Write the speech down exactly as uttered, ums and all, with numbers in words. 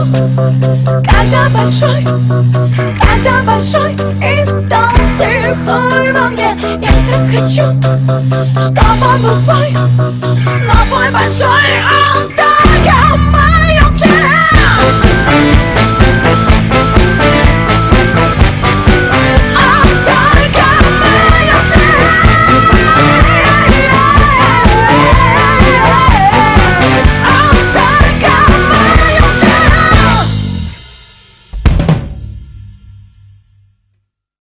когда большой, когда большой и толстый хуй во мне. Я так хочу, чтобы он был твой, но твой большой, он только в моем сне.